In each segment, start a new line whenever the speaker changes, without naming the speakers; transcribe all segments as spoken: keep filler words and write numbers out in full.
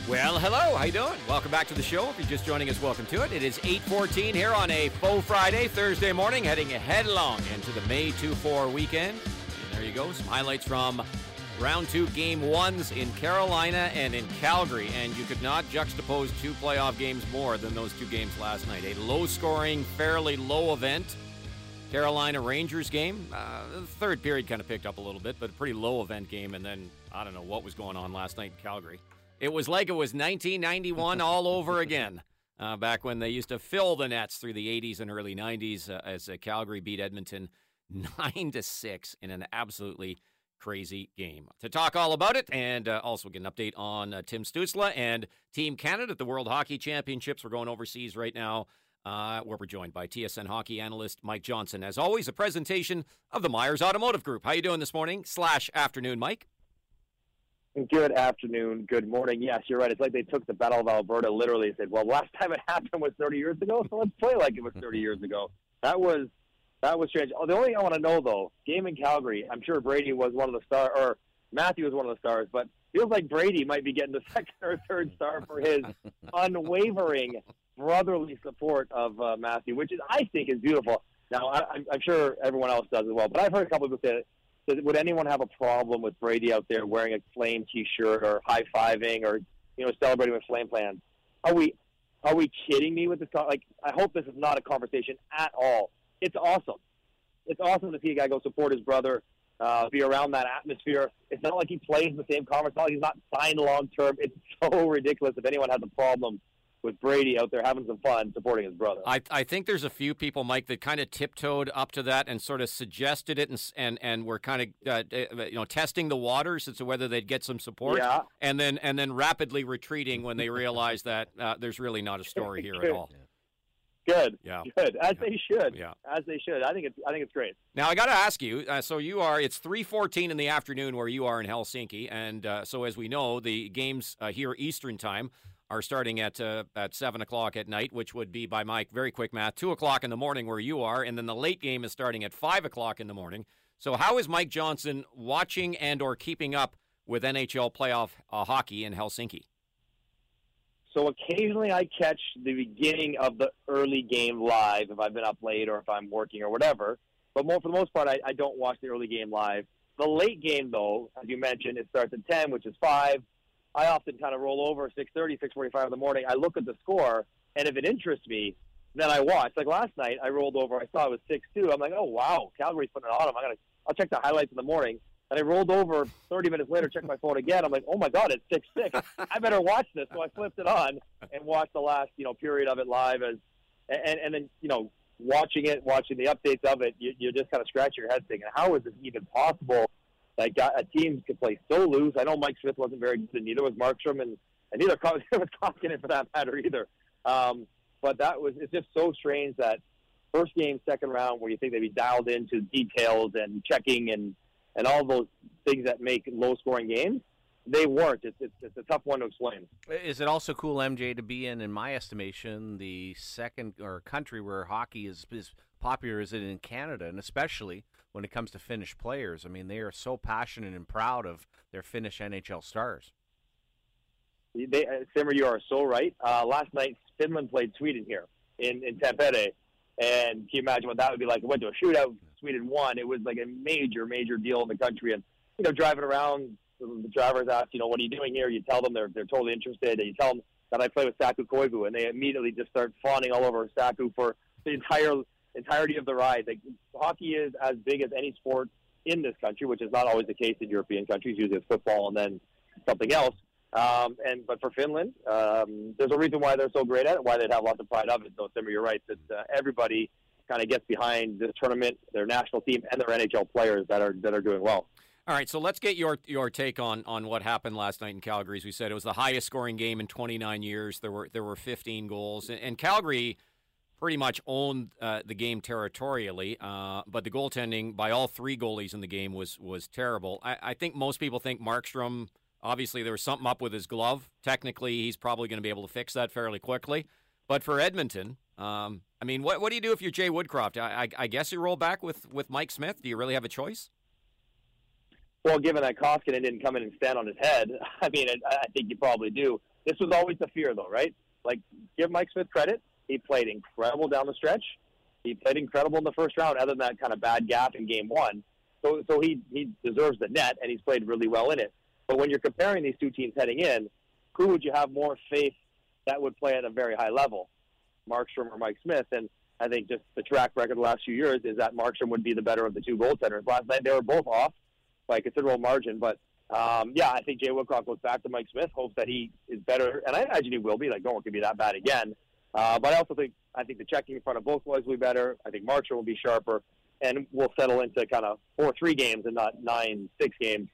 Well, hello. How you doing? Welcome back to the show. If you're just joining us, welcome to it. It is eight fourteen here on a faux Friday, Thursday morning, heading headlong into the May two four weekend. And there you go. Some highlights from round two, game ones in Carolina and in Calgary. And you could not juxtapose two playoff games more than those two games last night. A low-scoring, fairly low event Carolina Rangers game. Uh, the third period kind of picked up a little bit, but a pretty low event game. And then, I don't know what was going on last night in Calgary. It was like it was nineteen ninety-one all over again, uh, back when they used to fill the nets through the eighties and early nineties uh, as uh, Calgary beat Edmonton nine to six in an absolutely crazy game. To talk all about it and uh, also get an update on uh, Tim Stützle and Team Canada at the World Hockey Championships. We're going overseas right now, uh, where we're joined by T S N hockey analyst Mike Johnson. As always, a presentation of the Myers Automotive Group. How you doing this morning slash afternoon, Mike?
Good afternoon, good morning. Yes, you're right. It's like they took the Battle of Alberta literally and said, well, last time it happened was thirty years ago, so let's play like it was thirty years ago. That was that was strange. Oh, the only thing I want to know, though, game in Calgary, I'm sure Brady was one of the stars, or Matthew was one of the stars, but feels like Brady might be getting the second or third star for his unwavering brotherly support of uh, Matthew, which is, I think is beautiful. Now, I, I'm, I'm sure everyone else does as well, but I've heard a couple of people say that. Would anyone have a problem with Brady out there wearing a Flame T-shirt or high-fiving or, you know, celebrating with Flame plans? Are we are we kidding me with this? Like, I hope this is not a conversation at all. It's awesome. It's awesome to see a guy go support his brother, uh, be around that atmosphere. It's not like he plays in the same conference. It's not like he's not signed long-term. It's so ridiculous if anyone has a problem with Brady out there having some fun supporting his brother.
I I think there's a few people, Mike, that kind of tiptoed up to that and sort of suggested it and and, and were kind of uh, you know testing the waters as to whether they'd get some support,
yeah.
and then and then rapidly retreating when they realized that uh, there's really not a story here at all.
Good,
yeah,
good, as
yeah.
they should,
yeah,
as they should. I think it's I think it's great.
Now I got to ask you. Uh, so you are it's three fourteen in the afternoon where you are in Helsinki, and uh, so as we know, the games uh, here Eastern time are starting at uh, at seven o'clock at night, which would be, by my very quick math, two o'clock in the morning where you are, and then the late game is starting at five o'clock in the morning. So how is Mike Johnson watching and or keeping up with N H L playoff uh, hockey in Helsinki?
So occasionally I catch the beginning of the early game live if I've been up late or if I'm working or whatever. But more, for the most part, I, I don't watch the early game live. The late game, though, as you mentioned, it starts at ten, which is five. I often kind of roll over six thirty, six forty-five in the morning. I look at the score, and if it interests me, then I watch. Like last night, I rolled over. I saw it was six two. I'm like, oh, wow, Calgary's putting it on them. I gotta, I'll check the highlights in the morning. And I rolled over thirty minutes later, checked my phone again. I'm like, oh, my God, it's six six. I better watch this. So I flipped it on and watched the last, you know, period of it live. As and, and then, you know, watching it, watching the updates of it, you, you just kind of scratch your head thinking, how is this even possible? Like a team could play so loose. I know Mike Smith wasn't very good, and neither was Markstrom, and, and neither was Koskinen for that matter either. Um, but that was it's just so strange that first game, second round, where you think they'd be dialed into details and checking and, and all those things that make low-scoring games, they weren't. It's, it's, it's a tough one to explain.
Is it also cool, M J, to be in, in my estimation, the second or country where hockey is is popular is it in Canada, and especially when it comes to Finnish players? I mean, they are so passionate and proud of their Finnish N H L stars.
They, uh, Simmer, you are so right. Uh, last night, Finland played Sweden here in, in Tampere, and can you imagine what that would be like? It went to a shootout. Sweden won. It was like a major, major deal in the country. And, you know, driving around, the drivers ask, you know, what are you doing here? You tell them they're they're totally interested, and you tell them that I play with Saku Koivu, and they immediately just start fawning all over Saku for the entire entirety of the ride. Like, hockey is as big as any sport in this country, which is not always the case in European countries. Usually it's football and then something else. Um, and but for Finland, um, there's a reason why they're so great at it, why they'd have lots of pride of it. So, Simmer, you're right that uh, everybody kind of gets behind this tournament, their national team, and their N H L players that are that are doing well.
All right, so let's get your your take on, on what happened last night in Calgary. As we said, it was the highest scoring game in twenty-nine years. There were there were fifteen goals, and, and Calgary pretty much owned uh, the game territorially. Uh, but the goaltending by all three goalies in the game was was terrible. I, I think most people think Markstrom. Obviously, there was something up with his glove. Technically, he's probably going to be able to fix that fairly quickly. But for Edmonton, um, I mean, what what do you do if you're Jay Woodcroft? I, I, I guess you roll back with, with Mike Smith. Do you really have a choice?
Well, given that Koskinen didn't come in and stand on his head, I mean, I, I think you probably do. this was always the fear, though, right? Like, give Mike Smith credit. He played incredible down the stretch. He played incredible in the first round, other than that kind of bad gap in game one. So, so he, he deserves the net, and he's played really well in it. But when you're comparing these two teams heading in, who would you have more faith that would play at a very high level, Markstrom or Mike Smith? And I think just the track record the last few years is that Markstrom would be the better of the two goaltenders. Last night they were both off by a considerable margin. But, um, yeah, I think Jay Woodcroft goes back to Mike Smith, hopes that he is better. And I imagine he will be. Like, no one can be that bad again. Uh, but I also think I think the checking in front of both boys will be better. I think Markstrom will be sharper. And we'll settle into kind of four three games and not nine six games.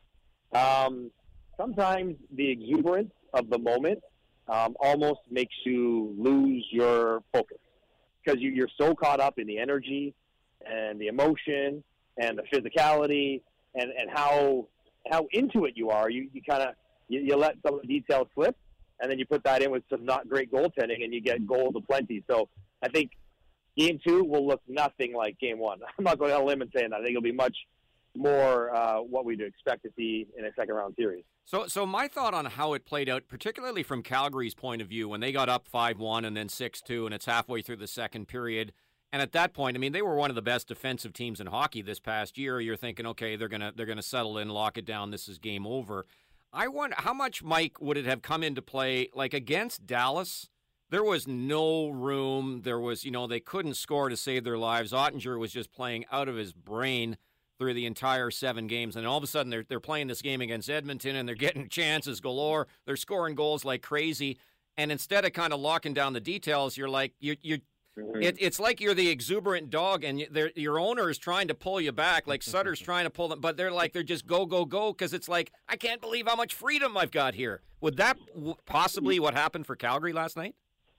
Um, sometimes the exuberance of the moment um, almost makes you lose your focus because you, you're so caught up in the energy and the emotion and the physicality and, and how how into it you are. You, you kind of you, you let some of the details slip, and then you put that in with some not great goaltending, and you get goals aplenty. So I think Game two will look nothing like Game one. I'm not going on a limb and saying that. I think it'll be much more uh, what we'd expect to see in a second-round series.
So so my thought on how it played out, particularly from Calgary's point of view, when they got up five one and then six two, and it's halfway through the second period, and at that point, I mean, they were one of the best defensive teams in hockey this past year. You're thinking, okay, they're gonna they're gonna settle in, lock it down, this is game over. I wonder, how much, Mike, would it have come into play, like against Dallas? There was no room. There was, you know, they couldn't score to save their lives. Ottinger was just playing out of his brain through the entire seven games. And all of a sudden, they're they're playing this game against Edmonton, and they're getting chances galore. They're scoring goals like crazy. And instead of kind of locking down the details, you're like, you you, mm-hmm. it, it's like you're the exuberant dog, and your owner is trying to pull you back, like Sutter's trying to pull them. But they're like, they're just go, go, go, because it's like, I can't believe how much freedom I've got here. Would that possibly what happened for Calgary last night?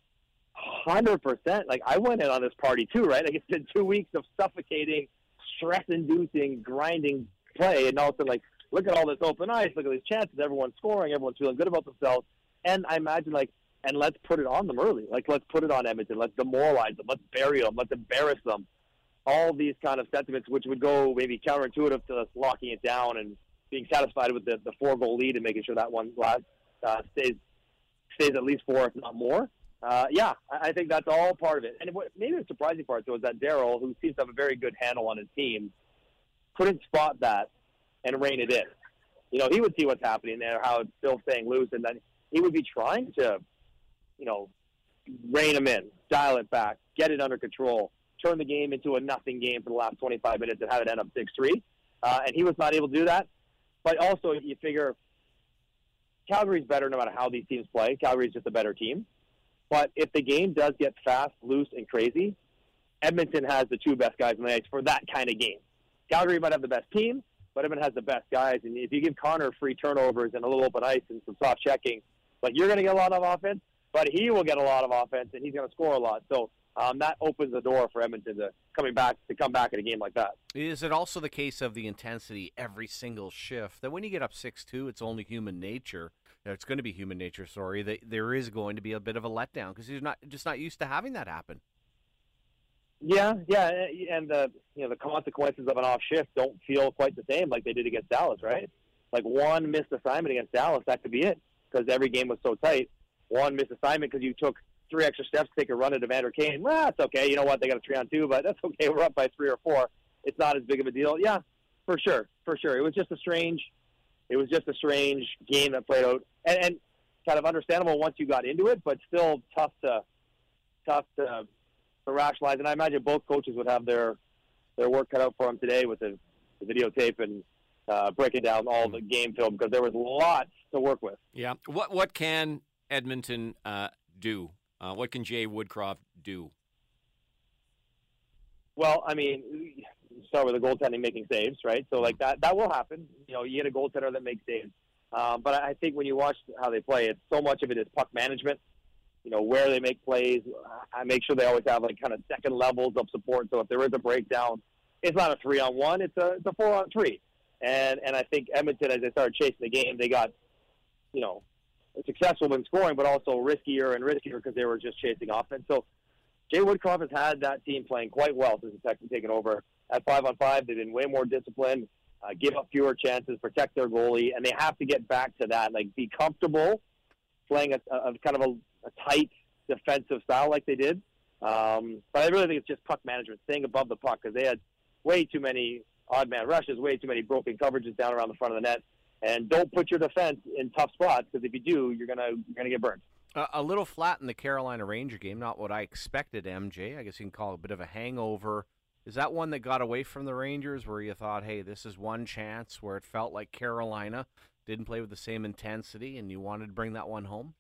one hundred percent. Like, I went in on this party too, right? Like, it's been two weeks of suffocating, stress-inducing, grinding play, and all of a sudden, like, look at all this open ice, look at these chances, everyone's scoring, everyone's feeling good about themselves, and I imagine, like, and let's put it on them early. Like, let's put it on Edmonton, let's demoralize them, let's bury them, let's embarrass them. All these kind of sentiments, which would go maybe counterintuitive to us locking it down and being satisfied with the, the four-goal lead and making sure that one last, uh, stays stays at least four, if not more. Uh, yeah, I think that's all part of it. And what, maybe the surprising part, though, is that Darryl, who seems to have a very good handle on his team, couldn't spot that and rein it in. You know, he would see what's happening there, how it's still staying loose, and then he would be trying to, you know, rein him in, dial it back, get it under control, turn the game into a nothing game for the last twenty-five minutes and have it end up six three. Uh, and he was not able to do that. But also, you figure Calgary's better no matter how these teams play. Calgary's just a better team. But if the game does get fast, loose, and crazy, Edmonton has the two best guys in the ice for that kind of game. Calgary might have the best team, but Edmonton has the best guys. And if you give Connor free turnovers and a little open ice and some soft checking, like, you're going to get a lot of offense, but he will get a lot of offense, and he's going to score a lot. So um, that opens the door for Edmonton to coming back to come back in a game like that.
Is it also the case of the intensity every single shift that when you get up six two, it's only human nature? It's going to be human nature, sorry, that there is going to be a bit of a letdown because you're not just not used to having that happen.
Yeah, yeah, and the you know the consequences of an off shift don't feel quite the same like they did against Dallas, right? Like, one missed assignment against Dallas, that could be it because every game was so tight. One missed assignment because you took three extra steps to take a run at Evander Kane. Well, that's okay. You know what? They got a three on two, but that's okay. We're up by three or four. It's not as big of a deal. Yeah, for sure, for sure. It was just a strange. It was just a strange game that played out, and, and kind of understandable once you got into it, but still tough to tough to, to rationalize. And I imagine both coaches would have their their work cut out for them today with the, the videotape and uh, breaking down all the game film because there was lots to work with.
Yeah. What what can Edmonton uh, do? Uh, what can Jay Woodcroft do?
Well, I mean, start with the goaltending making saves, right? So, like, that that will happen. You know, you get a goaltender that makes saves. Um, but I think when you watch how they play, it's so much of it is puck management. You know, where they make plays. I make sure they always have, like, kind of second levels of support. So if there is a breakdown, it's not a three on one; it's a it's a four on three. And and I think Edmonton, as they started chasing the game, they got, you know, successful in scoring, but also riskier and riskier because they were just chasing offense. So Jay Woodcroft has had that team playing quite well since he's taken over. At five on five, they've been way more disciplined, uh, give up fewer chances, protect their goalie, and they have to get back to that. Like, be comfortable playing a, a kind of a, a tight defensive style like they did. Um, but I really think it's just puck management, staying above the puck, because they had way too many odd man rushes, way too many broken coverages down around the front of the net. And don't put your defense in tough spots, because if you do, you're gonna you're gonna get burned.
Uh, a little flat in the Carolina Ranger game, not what I expected, M J. I guess you can call it a bit of a hangover. Is that one that got away from the Rangers where you thought, hey, this is one chance where it felt like Carolina didn't play with the same intensity and you wanted to bring that one home?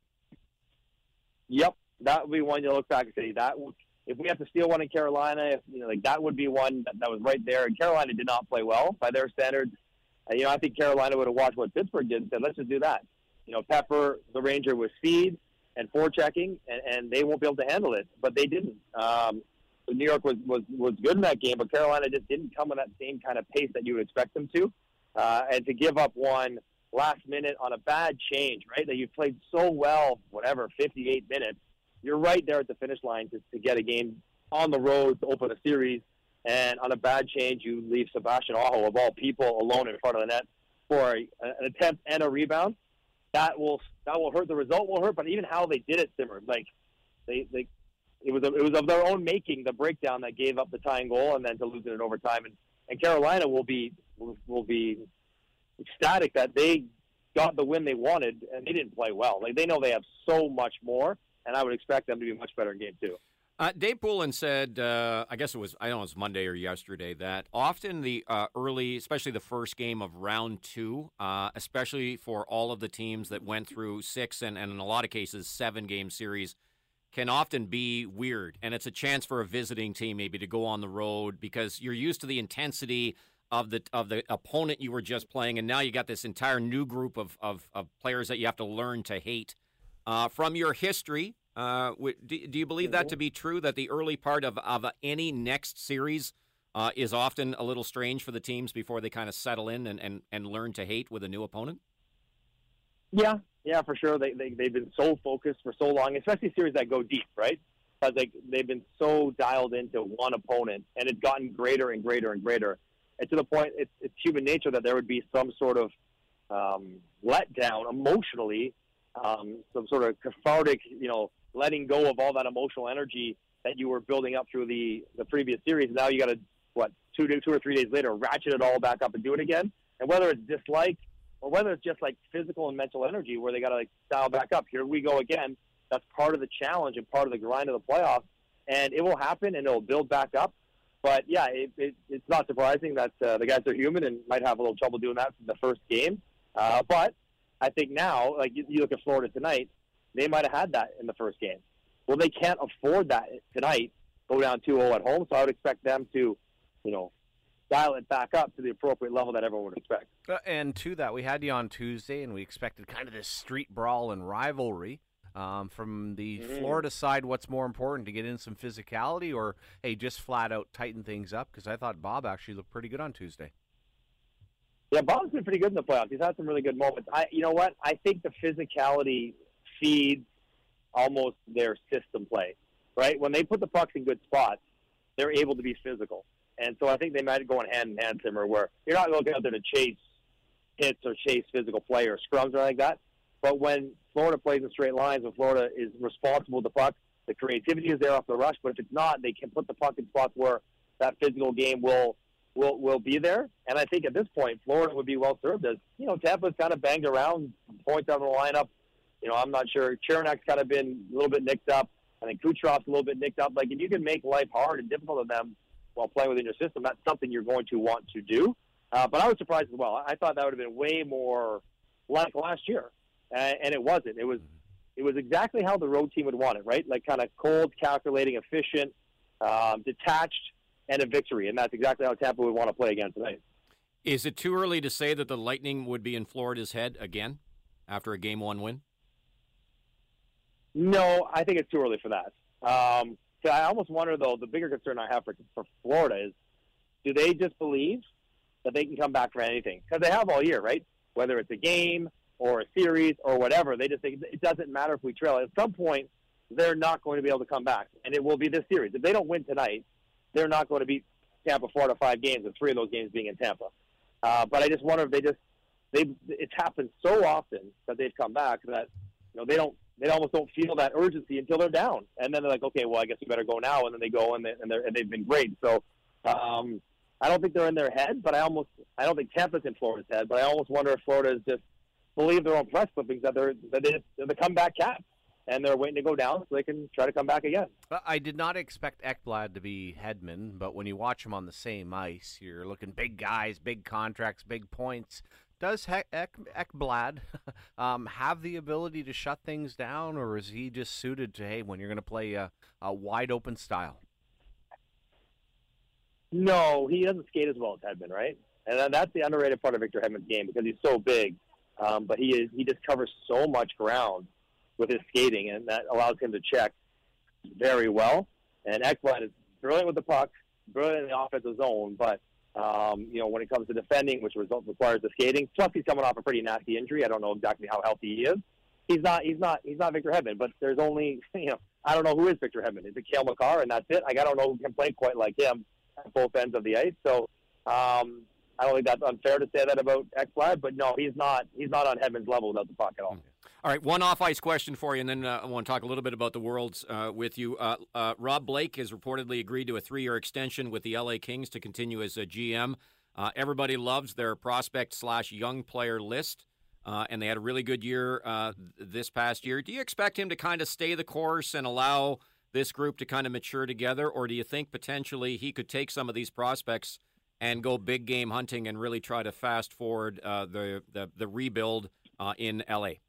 Yep, that would be one you look back and say, that would, if we have to steal one in Carolina, if, you know, like that would be one that, that was right there. And Carolina did not play well by their standards. Uh, you know, I think Carolina would have watched what Pittsburgh did and said, let's just do that. You know, pepper the Ranger with speed and forechecking, and, and they won't be able to handle it. But they didn't. Um, so New York was, was, was good in that game, but Carolina just didn't come in that same kind of pace that you would expect them to. Uh, and to give up one last minute on a bad change, right? That you played so well, whatever, fifty-eight minutes. You're right there at the finish line to, to get a game on the road to open a series. And on a bad change, you leave Sebastian Aho, of all people, alone in front of the net for a, an attempt and a rebound. That will that will hurt. The result will hurt, but even how they did it, Simmer, like they, they it was a, it was of their own making, the breakdown that gave up the tying goal and then to lose it in overtime. And, and Carolina will be will, will be ecstatic that they got the win they wanted, and they didn't play well. Like, they know they have so much more, and I would expect them to be much better in game two.
Uh, Dave Poulin said, uh, I guess it was, I don't know, it was Monday or yesterday, that often the uh, early, especially the first game of round two, uh, especially for all of the teams that went through six and, and in a lot of cases seven-game series, can often be weird. And it's a chance for a visiting team maybe to go on the road because you're used to the intensity of the of the opponent you were just playing, and now you got this entire new group of, of, of players that you have to learn to hate. Uh, from your history, uh, do, do you believe that to be true, that the early part of, of any next series uh, is often a little strange for the teams before they kind of settle in and, and, and learn to hate with a new opponent?
Yeah, yeah, for sure. They, they, they've been so focused for so long, especially series that go deep, right? Because they, they've been so dialed into one opponent, and it's gotten greater and greater and greater. And to the point, it's, it's human nature that there would be some sort of um, letdown emotionally, um, some sort of cathartic, you know, letting go of all that emotional energy that you were building up through the, the previous series. Now you got to, what, two, two or three days later, ratchet it all back up and do it again. And whether it's dislike or whether it's just like physical and mental energy where they got to like dial back up. Here we go again. That's part of the challenge and part of the grind of the playoffs. And it will happen and it will build back up. But, yeah, it, it, it's not surprising that uh, the guys are human and might have a little trouble doing that from the first game. Uh, but I think now, like you, you look at Florida tonight, they might have had that in the first game. Well, they can't afford that tonight, go down two oh at home, so I would expect them to, you know, dial it back up to the appropriate level that everyone would expect.
Uh, and to that, we had you on Tuesday, and we expected kind of this street brawl and rivalry. Um, from the mm. Florida side, what's more important, to get in some physicality or, hey, just flat out tighten things up? Because I thought Bob actually looked pretty good on Tuesday.
Yeah, Bob's been pretty good in the playoffs. He's had some really good moments. I, you know what? I think the physicality feeds almost their system play, right? When they put the pucks in good spots, they're able to be physical. And so I think they might go in hand in hand, Simmer, where you're not looking out there to chase hits or chase physical play or scrums or anything like that. But when Florida plays in straight lines, when Florida is responsible with the puck, the creativity is there off the rush. But if it's not, they can put the puck in spots where that physical game will will will be there. And I think at this point, Florida would be well served. As you know, Tampa's kind of banged around points out of the lineup. You know, I'm not sure. Chernak's kind of been a little bit nicked up. I think Kucherov's a little bit nicked up. Like, if you can make life hard and difficult on them while playing within your system, that's something you're going to want to do. Uh, but I was surprised as well. I thought that would have been way more like last year. Uh, and it wasn't. It was it was exactly how the road team would want it, right? Like kind of cold, calculating, efficient, um, detached, and a victory. And that's exactly how Tampa would want to play again tonight.
Is it too early to say that the Lightning would be in Florida's head again after a game one win?
No, I think it's too early for that. Um, so I almost wonder, though, the bigger concern I have for, for Florida is, do they just believe that they can come back for anything? Because they have all year, right? Whether it's a game or a series or whatever, they just think it doesn't matter if we trail. At some point, they're not going to be able to come back, and it will be this series. If they don't win tonight, they're not going to beat Tampa four to five games, and three of those games being in Tampa. Uh, but I just wonder if they just they it's happened so often that they've come back that you know, they don't, they almost don't feel that urgency until they're down. And then they're like, okay, well, I guess we better go now. And then they go and, they, and, they're, and they've been great. So um, I don't think they're in their head, but I almost, I don't think Tampa's in Florida's head, but I almost wonder if Florida is just believe their own press clippings that they're, that they're the comeback Caps. And they're waiting to go down so they can try to come back again.
I did not expect Ekblad to be Hedman, but when you watch them on the same ice, you're looking big guys, big contracts, big points. Does He- Ek- Ekblad um, have the ability to shut things down, or is he just suited to, hey, when you're going to play a, a wide-open style?
No, he doesn't skate as well as Hedman, right? And that's the underrated part of Victor Hedman's game because he's so big, um, but he is he just covers so much ground with his skating, and that allows him to check very well. And Ekblad is brilliant with the puck, brilliant in the offensive zone, but um, you know, when it comes to defending, which result requires the skating, plus he's coming off a pretty nasty injury. I don't know exactly how healthy he is. He's not. He's not. He's not Victor Hedman. But there's only, you know, I don't know who is Victor Hedman. Is it Cale Makar, and that's it? Like, I don't know who can play quite like him at both ends of the ice. So um, I don't think that's unfair to say that about Ekblad. But no, he's not. He's not on Hedman's level without the puck at all.
Mm-hmm. All right, one off-ice question for you, and then uh, I want to talk a little bit about the Worlds uh, with you. Uh, uh, Rob Blake has reportedly agreed to a three-year extension with the L A Kings to continue as a G M. Uh, everybody loves their prospect slash young player list, uh, and they had a really good year uh, this past year. Do you expect him to kind of stay the course and allow this group to kind of mature together, or do you think potentially he could take some of these prospects and go big game hunting and really try to fast forward uh, the, the, the rebuild uh, in L A?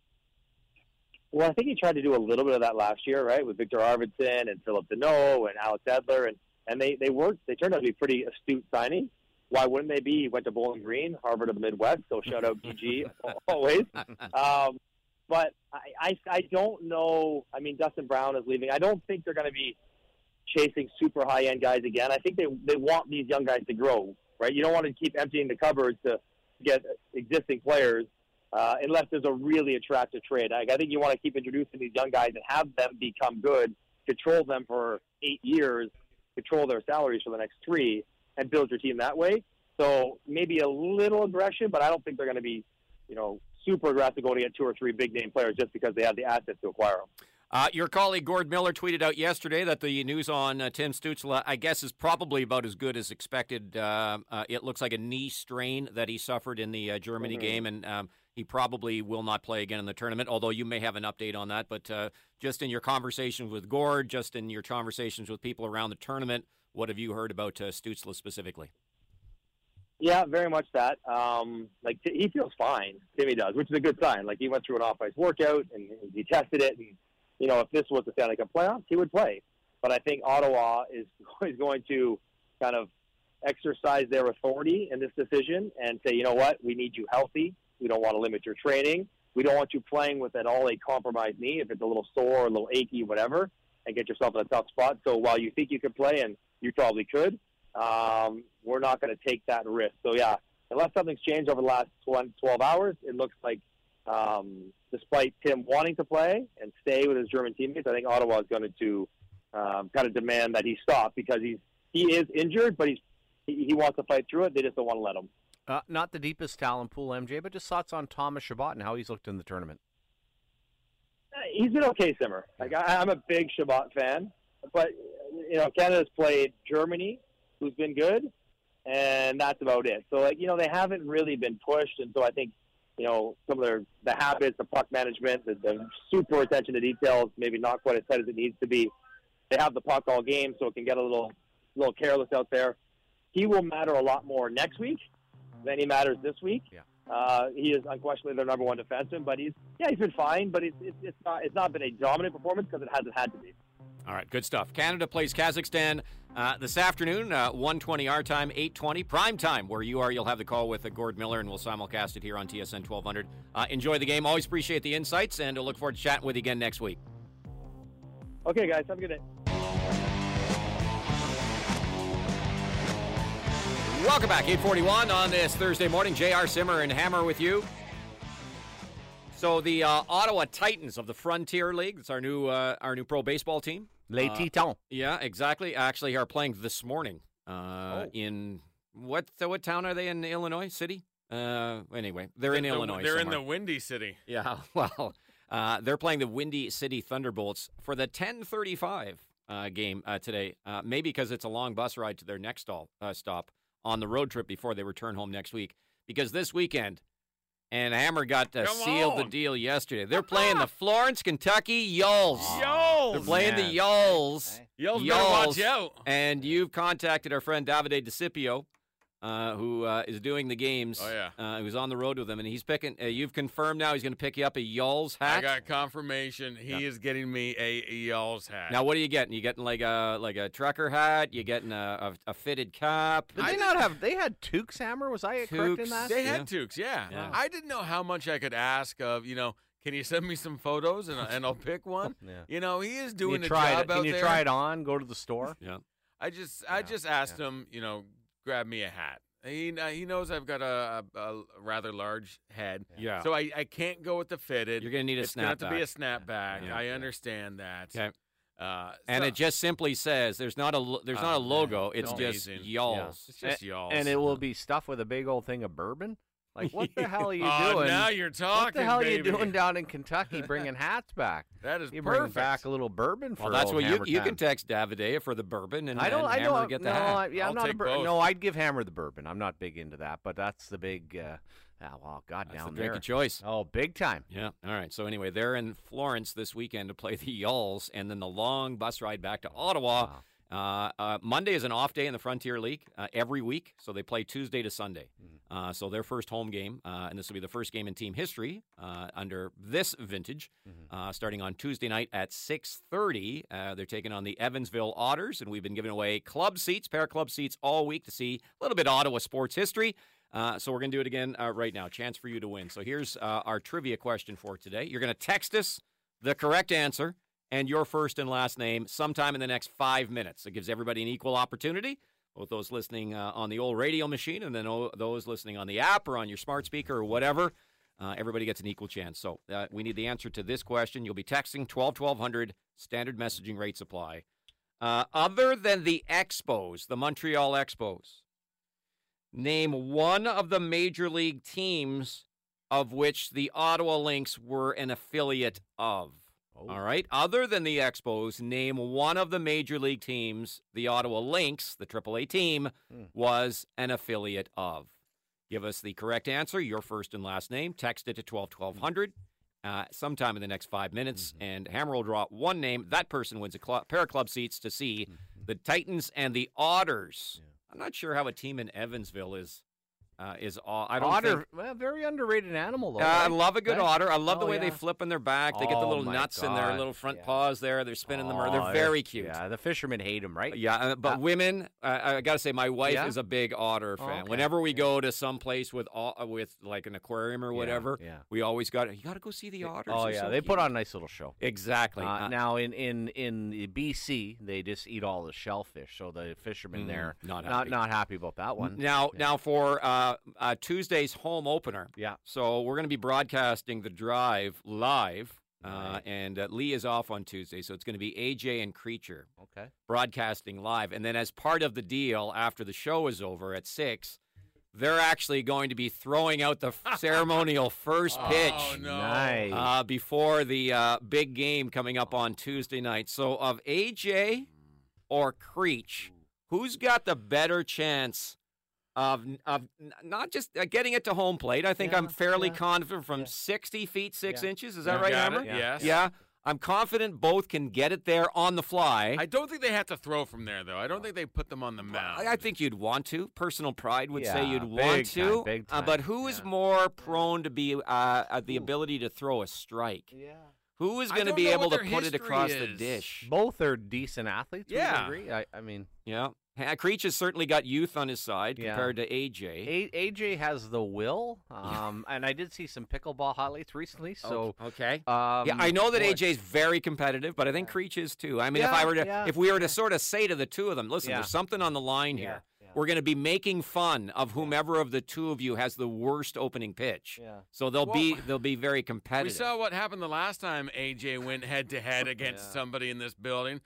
Well, I think he tried to do a little bit of that last year, right, with Victor Arvidsson and Philip Deneau and Alex Edler, and, and they, they worked. They turned out to be pretty astute signings. Why wouldn't they be? He went to Bowling Green, Harvard of the Midwest, so shout out B G always. Um, but I, I, I don't know. I mean, Dustin Brown is leaving. I don't think they're going to be chasing super high-end guys again. I think they they want these young guys to grow, right? You don't want to keep emptying the cupboards to get existing players. Uh, unless there's a really attractive trade. I, I think you want to keep introducing these young guys and have them become good, control them for eight years, control their salaries for the next three, and build your team that way. So maybe a little aggression, but I don't think they're going to be, you know, super aggressive going to get two or three big-name players just because they have the assets to acquire them.
Uh, your colleague Gord Miller tweeted out yesterday that the news on uh, Tim Stützle, I guess, is probably about as good as expected. Uh, uh, it looks like a knee strain that he suffered in the uh, Germany mm-hmm. game, and um, he probably will not play again in the tournament, although you may have an update on that. But uh, just in your conversations with Gord, just in your conversations with people around the tournament, what have you heard about uh, Stützle specifically?
Yeah, very much that. Um, like, t- he feels fine, Timmy does, which is a good sign. Like, he went through an off-ice workout, and he tested it, and you know, if this was the Stanley Cup playoffs, he would play. But I think Ottawa is, is going to kind of exercise their authority in this decision and say, you know what, we need you healthy. We don't want to limit your training. We don't want you playing with at all a compromised knee, if it's a little sore or a little achy, whatever, and get yourself in a tough spot. So while you think you could play, and you probably could, um, we're not going to take that risk. So, yeah, unless something's changed over the last twelve hours, it looks like um, despite Tim wanting to play and stay with his German teammates, I think Ottawa is going to um, kind of demand that he stop because he's he is injured, but he's he, he wants to fight through it. They just don't want to let him.
Uh, not the deepest talent pool, M J, but just thoughts on Thomas Chabot and how he's looked in the tournament.
Uh, he's been okay, Simmer. Like I, I'm a big Chabot fan, but you know Canada's played Germany, who's been good, and that's about it. So like you know they haven't really been pushed, and so I think you know some of their the habits, the puck management, the, the super attention to details, maybe not quite as tight as it needs to be. They have the puck all game, so it can get a little little careless out there. He will matter a lot more next week than he matters this week.
Yeah.
Uh, he is unquestionably their number one defenseman, but he's yeah he's been fine, but it's it's, it's not it's not been a dominant performance because it hasn't had to be.
All right, good stuff. Canada plays Kazakhstan uh, this afternoon, uh, one twenty our time, eight twenty prime time. Where you are, you'll have the call with uh, Gord Miller, and we'll simulcast it here on T S N twelve hundred. Uh, enjoy the game. Always appreciate the insights, and we'll look forward to chatting with you again next week.
Okay, guys, have a good day.
Welcome back, eight forty-one on this Thursday morning. J R Simmer and Hammer with you. So the uh, Ottawa Titans of the Frontier League, that's our new uh, our new pro baseball team.
Les
uh,
Titans.
Yeah, exactly. Actually, are playing this morning uh,
oh.
in what so what town are they in? Illinois City? Uh, anyway, they're,
they're
in
the,
Illinois.
They're
somewhere.
in the Windy City.
Yeah, well, Uh, they're playing the Windy City Thunderbolts for the ten thirty-five uh, game uh, today, uh, maybe because it's a long bus ride to their next stall, uh, stop on the road trip before they return home next week. Because this weekend, and Hammer got uh, sealed the deal yesterday. They're playing the Florence, Kentucky Yulls.
Yulls!
They're playing
Man.
the Yulls.
Yulls better watch out.
And you've contacted our friend Davide DeCipio, uh, who uh, is doing the games.
Oh, yeah.
Uh, who's on the road with them, and he's picking. Uh, you've confirmed now he's going to pick you up a Yulls hat.
I got confirmation. He
Yeah.
is getting me a, a Yulls hat.
Now, what are you getting? You getting like a like a trucker hat? You getting a, a, a fitted cap?
Did they not have? They had Tukes, Hammer. Was I correct in
Tukes.
that?
They
Yeah.
had Tukes, yeah.
Yeah.
I didn't know how much I could ask of, you know, can you send me some photos and, and I'll pick one?
Yeah.
You know, he is
Can
doing
you
a
try
job
it? Can
out
you
there.
try it on? Go to the store.
Yeah.
I just I
Yeah,
just asked him, you know, grab me a hat. He uh, he knows I've got a, a, a rather large head,
Yeah.
so I, I can't go with the fitted.
You're going to need a
it's gonna have to be a
snapback.
snapback.
Yeah.
I understand that.
Okay.
Uh,
And
so-
it just simply says there's not a lo- there's not a
Oh,
logo.
man.
It's
It's
just
amazing.
Yulls.
It's just y'all.
And it will be stuffed with a big old thing of bourbon. Like, what the hell are you
oh,
doing?
now you're talking.
What the hell
baby.
are you doing down in Kentucky bringing hats back?
That is
You bring
perfect.
back a little bourbon for
Well, that's
old
what you
Hammer
you
Time.
can text Davide for the bourbon, and
I don't.
and
I
Hammer
don't
to get
no,
the hat.
I, yeah,
I'll
I'm not a
take
bur-
both.
No, I'd give Hammer the bourbon. I'm not big into that, but that's the big. Uh, oh, well, God
That's the
down
drink
there.
of choice.
Oh, big time.
Yeah. All right. So anyway, they're in Florence this weekend to play the Yulls, and then the long bus ride back to Ottawa.
Wow.
Uh, uh, Monday is an off day in the Frontier League uh, every week, so they play Tuesday to Sunday.
Mm-hmm.
Uh, so their first home game, uh, and this will be the first game in team history uh, under this vintage,
Mm-hmm.
uh, starting on Tuesday night at six thirty. Uh, they're taking on the Evansville Otters, and we've been giving away club seats, pair of club seats all week to see a little bit of Ottawa sports history. Uh, so we're going to do it again uh, right now. Chance for you to win. So here's uh, our trivia question for today. You're going to text us the correct answer and your first and last name sometime in the next five minutes. It gives everybody an equal opportunity, both those listening uh, on the old radio machine and then o- those listening on the app or on your smart speaker or whatever. Uh, everybody gets an equal chance. So uh, we need the answer to this question. You'll be texting twelve twelve hundred, standard messaging rates apply. Uh, other than the Expos, the Montreal Expos, name one of the major league teams of which the Ottawa Lynx were an affiliate of.
Oh.
All right. Other than the Expos, name one of the major league teams the Ottawa Lynx, the triple A team,
Hmm.
was an affiliate of. Give us the correct answer, your first and last name. Text it to twelve twelve hundred uh, sometime in the next five minutes,
Mm-hmm.
and Hammer will draw one name. That person wins a cl- pair of club seats to see the Titans and the Otters.
Yeah.
I'm not sure how a team in Evansville is. Uh, is all I don't
Otter,
think.
well, very underrated animal though.
Uh, I
right?
love a good
Right?
otter. I love the
Oh,
way they
yeah.
flip on their back. They get the
Oh,
little
my
nuts in their
God.
little front
Yeah.
paws there. They're spinning them. They're
Oh,
very cute.
Yeah, the fishermen hate them, right?
Yeah, uh, but
Uh,
women, uh, I got to say, my wife
Yeah?
is a big otter
Oh,
fan.
okay.
Whenever we
Yeah.
go to some place with au- uh, with like an aquarium or
Yeah,
whatever,
yeah.
we always got you got to go see the otters.
Oh
They're
yeah,
so
they
cute.
put on a nice little show.
exactly.
Uh,
Uh,
now in in in the B C, they just eat all the shellfish, so the fishermen
Mm,
there
not
not
happy.
not happy about that one.
now,
Yeah.
now for uh, uh, Tuesday's home opener.
Yeah.
So we're going to be broadcasting the drive live, uh,
Right.
and uh, Lee is off on Tuesday, so it's going to be A J and Creature
Okay.
broadcasting live. And then as part of the deal, after the show is over at six, they're actually going to be throwing out the f- ceremonial first pitch
Oh, no.
Nice.
uh, before the uh, big game coming up on Tuesday night. So of A J or Creech, who's got the better chance of of n- not just uh, getting it to home plate? I think
Yeah,
I'm fairly
yeah,
confident from
yeah.
sixty feet, six
Yeah.
inches. Is that
You
right,
got
Hammer?
it? Yes.
Yeah. I'm confident both can get it there on the fly.
I don't think they have to throw from there, though. I don't think they put them on the mound.
I I think you'd want to. Personal pride would say
Yeah,
you'd
big
want
time,
to.
big
Uh,
time.
but who is
Yeah.
more prone to be uh, uh, the
Ooh.
ability to throw a strike?
Yeah.
Who is
I
going to
don't
be
know
able
what
to
their
put it
history
across the
is.
dish?
Both are decent athletes. would you
Yeah.
agree? I, I mean,
Yeah. Ha- Creech has certainly got youth on his side
Yeah.
compared to A J.
A- AJ has the will, um, and I did see some pickleball highlights recently. So,
okay.
um,
Yeah, I know that
boy,
A J is very competitive, but I think Creech is too. I mean, if
Yeah,
I were to,
yeah,
if we were to
yeah.
sort of say to the two of them, listen,
Yeah.
there's something on the line
Yeah,
here.
yeah.
We're going to be making fun of whomever of the two of you has the worst opening pitch.
Yeah.
So they'll
Well,
be they'll be very
We
competitive.
saw what happened the last time A J went head to head against
Yeah.
somebody in this building.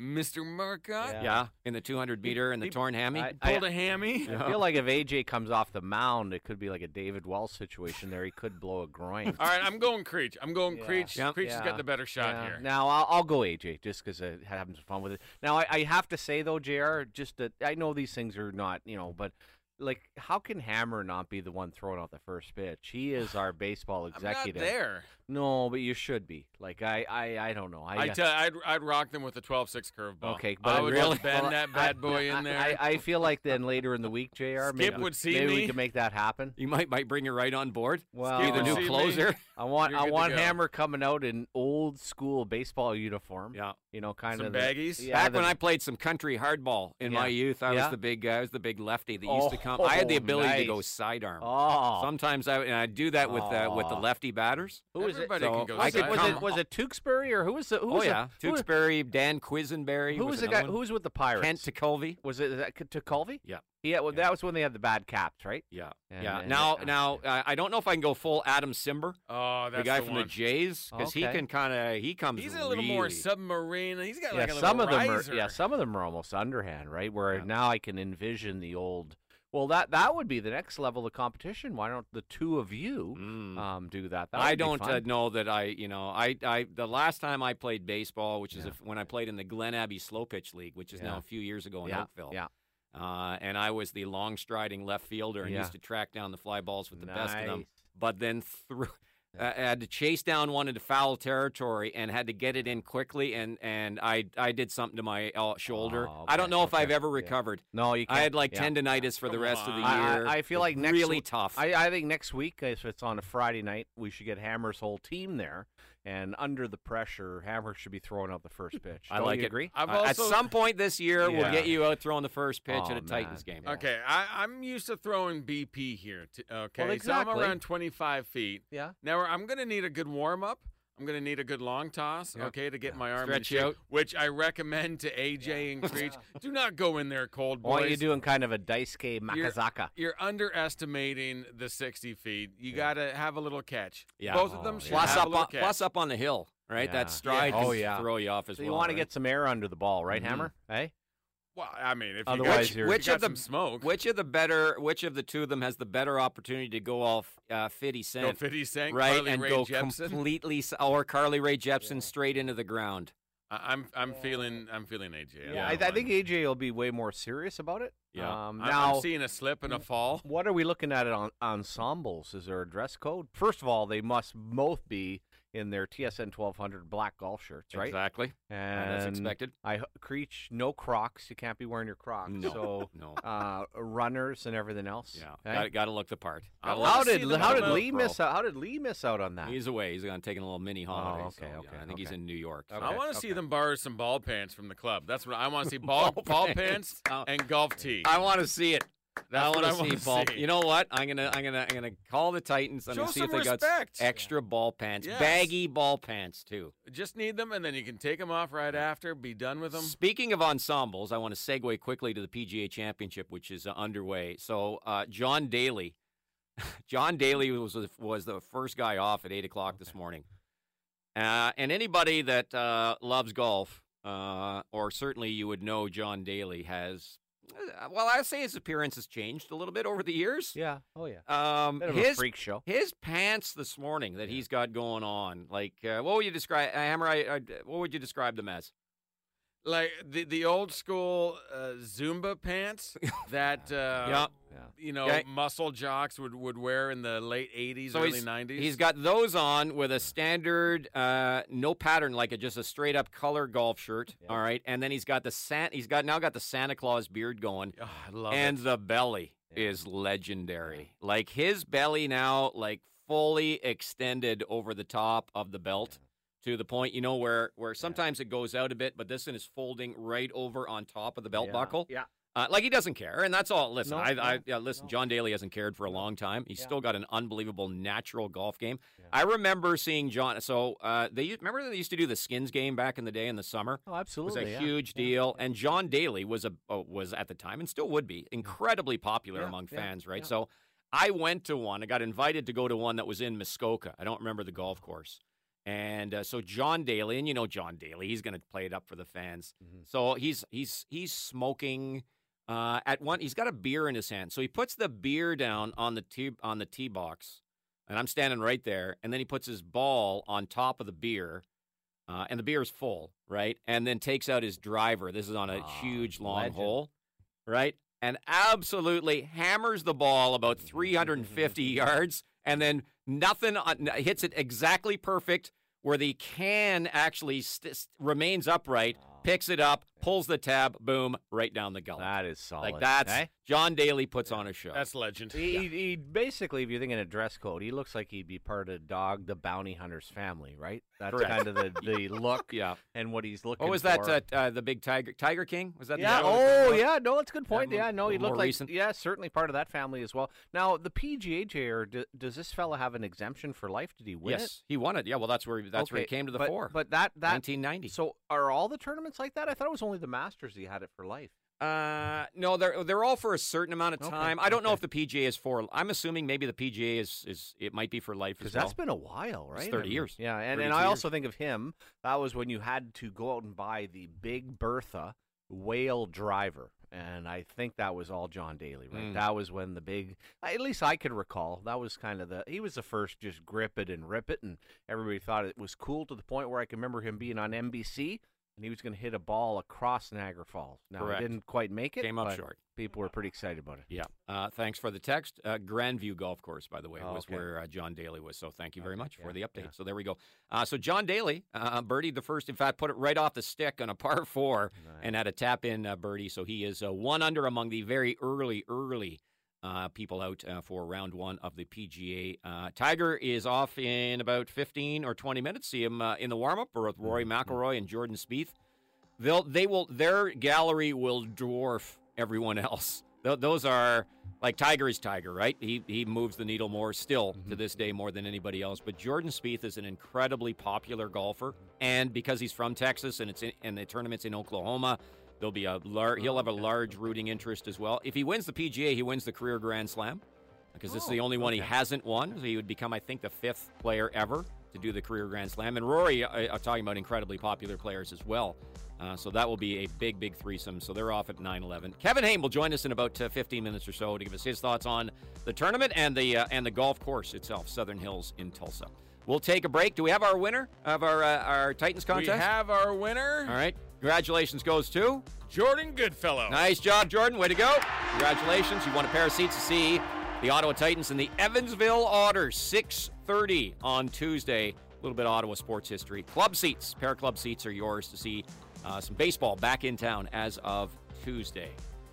Mister Marcotte.
Yeah.
Yeah, in the two hundred meter and the
he-
torn hammy.
I-
Pulled a hammy.
I feel like if A J comes off the mound, it could be like a David Wells situation there. He could blow a groin.
All right, I'm going Creech. I'm going
Yeah.
Creech.
Yep.
Creech has
Yeah.
got the better shot
Yeah.
here.
Now I'll, I'll go A J just because I'm having some fun with it. Now I, I have to say though, J R, just that I know these things are not, you know, but like how can Hammer not be the one throwing out the first pitch? He is our baseball
I'm not
executive.
there.
No, but you should be. Like I, I, I don't know. I,
I tell, I'd, I'd rock them with a twelve six curveball.
Okay,
I
but
would
really-
just bend
well,
that
I-
bad boy in
I-
there.
I, I feel like then later in the week, J R,
Skip
maybe,
would see
maybe
me.
we can make that happen.
You might might bring you right on board.
Well,
Be the
would
new
see me.
closer.
I want
You're
I
good to
want
go.
Hammer coming out in old school baseball uniform.
Yeah.
You know, kind
Some
of the-
baggies?
Yeah,
Back
the-
when I played some country hardball in my
Yeah.
youth, I
Yeah.
was the big guy. I was the big lefty that used to come. I had the
Oh,
ability to go
nice.
sidearm.
Oh,
Sometimes I and I do that with uh, with the
Aw.
lefty batters.
who was it?
Everybody
So
can go
I
Was it,
could
was
come-
it was it Tewksbury or who was the who
Oh
was
yeah,
the, who,
Tewksbury, Dan Quisenberry.
who was the
another
guy
one.
who was with the Pirates?
Kent Tekulve.
Was it that Tekulve?
Yeah.
Yeah, well,
Yeah.
that was when they had the bad caps, right?
Yeah,
And-
yeah.
and-
now,
uh,
now uh, I don't know if I can go full Adam Simber,
oh, that's
the guy
the
from
one.
the Jays, because he
Okay.
can kind of he comes.
He's a little more
really-
submarine. He's got
Yeah,
like a
some
little
of them
riser.
are. Yeah, some of them are almost underhand, right? Where
Yeah.
now I can envision the old. Well, that that would be the next level of competition. Why don't the two of you
Mm.
um, do that? That
I
would be
don't uh,
fun.
know that I, you know, I, I, the last time I played baseball, which is
Yeah.
if, when I played in the Glen Abbey Slow Pitch League, which is
Yeah.
now a few years ago in
yeah,
Oakville.
Yeah,
Uh, and I was the long striding left fielder and
Yeah.
used to track down the fly balls with the best of them.
Nice.
But then threw, uh, had to chase down one into foul territory and had to get it in quickly. And, and I I did something to my uh, shoulder.
Oh,
I don't
okay,
know if I've
okay,
ever
yeah.
recovered.
No, you can't.
I had like
yeah.
tendonitis for the
Come
rest of the
on.
I- I-
year.
I feel
It's
like next
really
week-
tough.
I, I think next week, if it's on a Friday night, we should get Hammer's whole team there, and under the pressure, Hammer should be throwing out the first pitch.
I
Don't
like
you
it.
agree?
I've
Uh, At
also-
some point this year, we'll
Yeah.
get you out throwing the first pitch
Oh,
at a Titans
man.
game.
Yeah.
Okay, I, I'm used to throwing B P here. T- okay, so
exactly.
I'm around twenty-five feet.
Yeah.
Now I'm going to need a good warm up. I'm going to need a good long toss,
Yep.
okay, to get
Yeah.
my arm
Stretch
in shape,
out.
which I recommend to A J and Creech. Do not go in there cold,
Why
boys.
are you doing kind of a Daisuke
You're-
Makazaka?
You're underestimating the sixty feet. You
Yeah.
got to have a little catch.
Yeah.
Both of
Oh,
them
yeah.
should
Plus
have a
up,
little
on,
catch.
plus up on the hill, right?
Yeah.
That stride
Yeah.
can
Oh, yeah.
throw you off as
So
well.
you want to
right?
get some air under the ball, right,
Mhm.
Hammer? Hey?
Well, I mean, if you
Otherwise
got,
you're-
if
Which
you got
of the-
some smoke,
Which of the better? Which of the two of them has the better opportunity to go off uh, fifty
go
cent,
fifty cent,
right,
Carly
and
Rae
go
Jepsen.
completely s- or Carly Rae Jepsen
Yeah.
straight into the ground?
I- I'm I'm feeling I'm feeling A J. on
Yeah,
that
I, I
one.
think A J will be way more serious about it.
Yeah.
Um,
I'm-
now,
I'm seeing a slip and a fall.
what are we looking at it on ensembles? Is there a dress code? First of all, they must both be in their T S N twelve hundred black golf shirts, right?
Exactly.
And
Uh, that's expected.
I h- Creech, no Crocs. You can't be wearing your Crocs.
No.
So
No.
uh, runners and everything else.
Yeah.
okay?
Got to look the part.
I
Gotta
wanna
How
look-
see
did
them
how
on
did
the
Lee
pro.
miss out? How did Lee miss out on that?
He's away. He's going to take a little mini holiday.
okay,
so, yeah,
okay,
I think he's
okay.
in New York. so-
Okay.
I want to see
okay.
them borrow some ball pants from the club. That's what I want to see. Ball
Ball
ball
pants.
pants
Oh.
and golf tee.
I want to see it.
That's
I
what
want
I
to
wanna
see ball.
see.
You know what? I'm gonna, I'm gonna, I'm gonna call the Titans and
Show
see
some
if they got
respect.
extra ball pants,
Yes.
baggy ball pants too.
Just need them, and then you can take them off right after. Be done with them.
Speaking of ensembles, I want to segue quickly to the P G A Championship, which is uh, underway. So, uh, John Daly, John Daly was was the first guy off at eight o'clock this morning, uh, and anybody that uh, loves golf, uh, or certainly you would know John Daly has. uh, Well, I say his appearance has changed a little bit over the years.
Yeah. Oh yeah.
Um,
Bit of a
his
freak show.
his pants this morning that he's got going on, like uh, what would you describe? Uh, Hammer, I, I, what would you describe them as?
Like the the old school uh, Zumba pants that uh,
Yeah.
Yeah.
you know
Okay.
muscle jocks would, would wear in the late eighties,
So
early
he's-
nineties.
He's got those on with a standard, uh, no pattern, like a, just a straight up color golf shirt.
Yeah.
All right, and then he's got the San- He's got now got the Santa Claus beard going,
Oh, I love
and
it.
the belly
Yeah.
is legendary. Like his belly now, like fully extended over the top of the belt. To the point, you know, where where sometimes it goes out a bit, but this one is folding right over on top of the belt
Yeah.
buckle.
Yeah.
Uh, like he doesn't care, and that's all. Listen,
No,
I, I
no,
yeah, listen.
no.
John Daly hasn't cared for a
No.
long time. He's
Yeah.
still got an unbelievable natural golf game.
Yeah.
I remember seeing John. So uh, they u- remember they used to do the Skins game back in the day in the summer.
Oh,
It was
absolutely.
a
yeah.
huge
Yeah,
deal,
yeah.
and John Daly was a uh, was at the time and still would be incredibly popular
Yeah,
among
yeah,
fans, right?
yeah.
So I went to one. I got invited to go to one that was in Muskoka. I don't remember the golf course. And uh, so John Daly, and you know John Daly, he's going to play it up for the fans. Mm-hmm. So he's he's he's smoking uh, at one. He's got a beer in his hand. So he puts the beer down on the tee on the tee box, and I'm standing right there. And then he puts his ball on top of the beer, uh, and the beer is full, right? And then takes out his driver. This is on a oh, huge long legend. hole, right? And absolutely hammers the ball about three hundred fifty yards, and then nothing on, hits it exactly perfect where the can actually st- remains upright, picks it up, pulls the tab, boom, right down the gullet.
That is solid.
Like that's
eh?
John Daly puts on a show.
That's legend.
He, yeah. he basically, if you're thinking of dress code, he looks like he'd be part of Dog the Bounty Hunter's family, right? That's
Correct.
kind of the, the look
yeah.
and what he's looking for.
What was
for.
that, uh, uh, the big Tiger Tiger King? Was that the
Yeah, oh, yeah, no, that's a good point. Yeah, yeah no, he looked like, recent. yeah, certainly part of that family as well. Now, the P G A, J R, do, does this fella have an exemption for life? Did he win
yes,
it?
Yes, he won it. Yeah, well, that's where he, that's
okay,
where he came to the
but,
fore.
But that, that
nineteen ninety.
So are all the tournaments like that? I thought it was only the Masters he had it for life.
Uh, no, they're they're all for a certain amount of time. Okay, I don't
okay.
know if the P G A is for. I'm assuming maybe the P G A is is it might be for life as
well. Because that's been a while, right?
It's thirty I mean, years.
Yeah, and, and I also think of him. That was when you had to go out and buy the Big Bertha whale driver, and I think that was all John Daly, right? Mm. That was when the big. At least I could recall. That was kind of the. He was the first just grip it and rip it, and everybody thought it was cool to the point where I can remember him being on N B C. And he was going to hit a ball across Niagara Falls. Now,
Correct.
He didn't quite make it.
Came up short.
People were pretty excited about it.
Yeah. Uh, thanks for the text. Uh, Grandview Golf Course, by the way,
oh,
was
okay.
where uh, John Daly was. So thank you very
okay.
much
yeah.
for the update.
Yeah.
So there we go. Uh, so John Daly, uh, birdied the first. In fact, put it right off the stick on a par four
nice.
and had a tap-in uh, birdie. So he is uh, one under among the very early, early Uh, people out uh, for round one of the P G A. Uh, Tiger is off in about fifteen or twenty minutes. See him uh, in the warm-up with Rory McIlroy and Jordan Spieth. They'll, they will, their gallery will dwarf everyone else. Th- those are, like Tiger is Tiger, right? He he moves the needle more still mm-hmm. to this day more than anybody else. But Jordan Spieth is an incredibly popular golfer. And because he's from Texas and it's in, and the tournament's in Oklahoma, there'll be a lar- he'll have a large rooting interest as well. If he wins the P G A, he wins the career Grand Slam because it's oh, the only one okay. he hasn't won. So he would become, I think, the fifth player ever to do the career Grand Slam. And Rory, I, I'm talking about incredibly popular players as well. Uh, so that will be a big, big threesome. So they're off at nine eleven. Kevin Haim will join us in about uh, fifteen minutes or so to give us his thoughts on the tournament and the uh, and the golf course itself, Southern Hills in Tulsa. We'll take a break. Do we have our winner of our uh, our Titans contest?
We have our winner.
All right. Congratulations goes to
Jordan Goodfellow.
Nice job, Jordan. Way to go. Congratulations. You won a pair of seats to see the Ottawa Titans and the Evansville Otters, six thirty on Tuesday. A little bit of Ottawa sports history. Club seats, pair of club seats are yours to see uh, some baseball back in town as of Tuesday.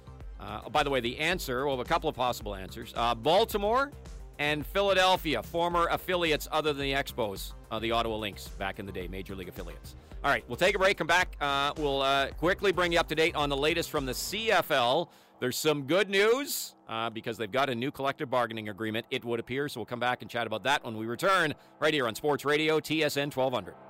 Uh, oh, by the way, the answer, well, a couple of possible answers. Uh, Baltimore and Philadelphia, former affiliates other than the Expos, uh, the Ottawa Lynx back in the day, Major League affiliates. All right, we'll take a break, come back. Uh, we'll uh, quickly bring you up to date on the latest from the C F L. There's some good news uh, because they've got a new collective bargaining agreement, it would appear. So we'll come back and chat about that when we return right here on Sports Radio, T S N twelve hundred.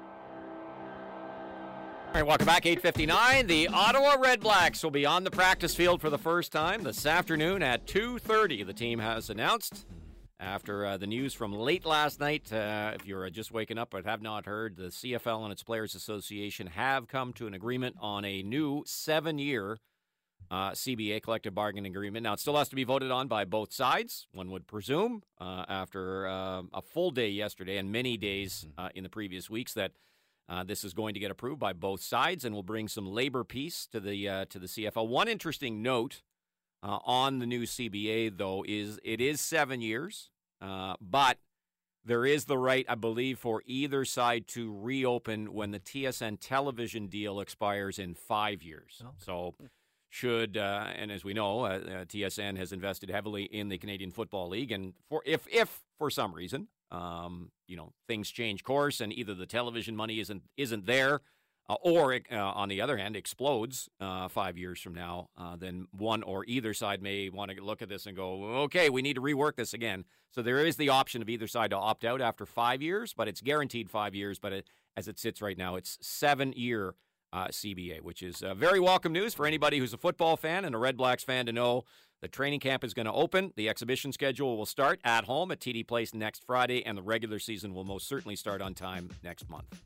All right, welcome back, eight fifty-nine. The Ottawa Redblacks will be on the practice field for the first time this afternoon at two thirty. The team has announced after uh, the news from late last night. Uh, if you're uh, just waking up but have not heard, the C F L and its Players Association have come to an agreement on a new seven-year uh, C B A collective bargaining agreement. Now, it still has to be voted on by both sides, one would presume, uh, after uh, a full day yesterday and many days uh, in the previous weeks that Uh, this is going to get approved by both sides and will bring some labor peace to the uh, to the C F L. One interesting note uh, on the new C B A, though, is it is seven years, uh, but there is the right, I believe, for either side to reopen when the T S N television deal expires in five years. Okay. So should, uh, and as we know, uh, uh, T S N has invested heavily in the Canadian Football League, and for if if for some reason, Um, you know, things change course and either the television money isn't isn't there uh, or, it, uh, on the other hand, explodes uh, five years from now, uh, then one or either side may want to look at this and go, okay, we need to rework this again. So there is the option of either side to opt out after five years, but it's guaranteed five years. But it, as it sits right now, it's seven-year uh, C B A, which is uh, very welcome news for anybody who's a football fan and a Red Blacks fan to know. The training camp is going to open. The exhibition schedule will start at home at T D Place next Friday, and the regular season will most certainly start on time next month.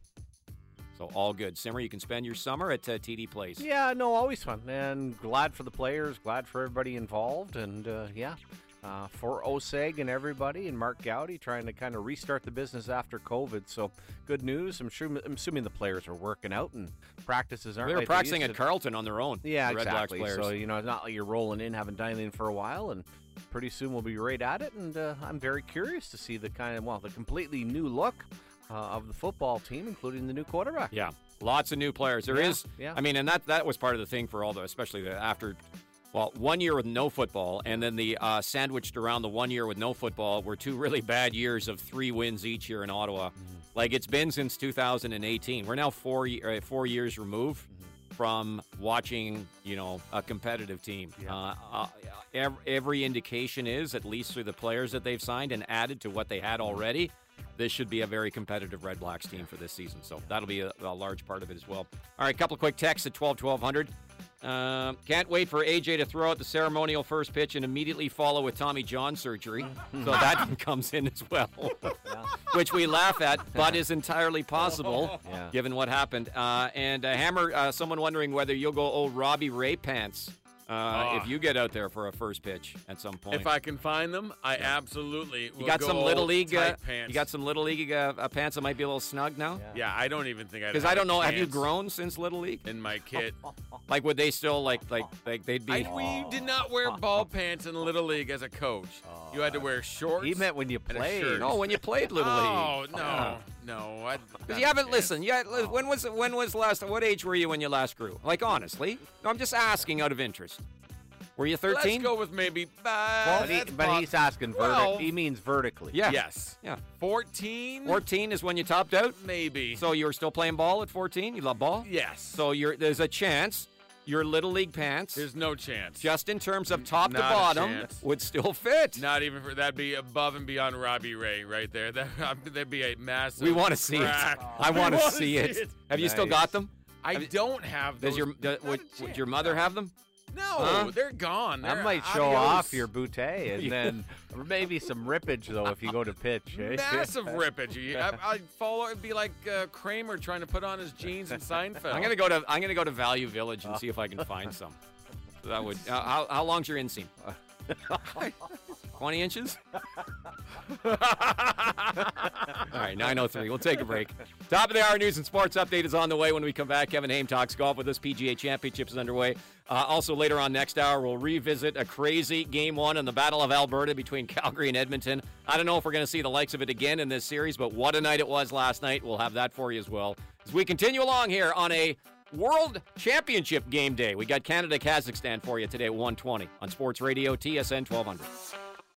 So all good. Simmer, you can spend your summer at uh, T D Place.
Yeah, no, always fun. And glad for the players, glad for everybody involved. And, uh, yeah, uh, for O S E G and everybody and Mark Gowdy trying to kind of restart the business after COVID. So good news. I'm sure. I'm assuming the players are working out and practices aren't
They were
like
practicing
used
at
to.
Carlton on their own.
Yeah,
the Red
exactly.
Blacks players.
So, you know, it's not like you're rolling in, haven't done anything for a while, and pretty soon we'll be right at it. And uh, I'm very curious to see the kind of, well, the completely new look uh, of the football team, including the new quarterback.
Yeah, lots of new players. There
Yeah,
is,
yeah.
I mean, and that that was part of the thing for all the, especially the after, well, one year with no football, and then the uh, sandwiched around the one year with no football were two really bad years of three wins each year in Ottawa.
Mm-hmm.
Like it's been since two thousand eighteen. We're now four uh, four years removed
Mm-hmm.
from watching, you know, a competitive team.
Yeah.
Uh, uh, every, every indication is, at least through the players that they've signed and added to what they had already, this should be a very competitive Red Blacks team for this season. So that'll be a, a large part of it as well. All right, a couple of quick texts at twelve twelve hundred. Um, can't wait for A J to throw out the ceremonial first pitch and immediately follow with Tommy John surgery. So that comes in as well, which we laugh at, but is entirely possible
Yeah.
given what happened. Uh, and uh, Hammer, uh, someone wondering whether you'll go old Robbie Ray pants uh,
Oh.
if you get out there for a first pitch at some point.
If I can find them, I absolutely will
you got
go
some little
old
league, uh,
tight pants.
you got some little league uh, uh, pants that might be a little snug now.
Yeah.
Yeah, I don't even think I.
Because I don't know. Have you grown since Little League?
in my kit?
Like, would they still like like like they'd be?
I, we did not wear ball pants in Little League as a coach. You had to wear shorts.
He meant when you
and a
played.
shirt.
No, when you played Little League.
Oh no,
Yeah.
no! I,
Because you haven't listened. You had, when was when was the last? What age were you when you last grew? Like honestly, no, I'm just asking out of interest. Were you thirteen?
Let's go with maybe. Uh,
But, he,
that's
but
pos-
he's asking vertic.
Well-
He means vertically.
Yeah.
Yes.
Yeah.
Fourteen.
fourteen is when you topped out.
Maybe.
So you were still playing ball at fourteen. You love ball.
yes.
So you're there's a chance your Little League pants,
There's no chance.
just in terms of top to
Not a
bottom,
chance.
would still fit.
Not even for that'd be above and beyond Robbie Ray right there. That that'd be a massive.
We want to see it.
crack.
I
We
want to
wanna
see it. Have you still
Nice.
got them?
I
Have you-
don't have those.
Does your do,
Not
would,
a
would
chance.
your mother have them?
No,
Huh?
they're gone.
That
They're
might show
adios.
off your bootay, and then maybe some rippage though if you go to pitch. eh?
Massive rippage. You- I, I'd follow. It'd be like uh, Kramer trying to put on his jeans in Seinfeld.
I'm gonna go to I'm gonna go to Value Village and see if I can find some. That would. Uh, how how long's your inseam? Twenty inches. All right, nine oh three. We'll take a break. Top of the hour news and sports update is on the way. When we come back, Kevin Haim talks golf with us. P G A Championship is underway. Uh, also, later on next hour, we'll revisit a crazy game one in the Battle of Alberta between Calgary and Edmonton. I don't know if we're going to see the likes of it again in this series, but what a night it was last night. We'll have that for you as well as we continue along here on a World Championship game day. We got Canada-Kazakhstan for you today at one twenty on Sports Radio T S N twelve hundred.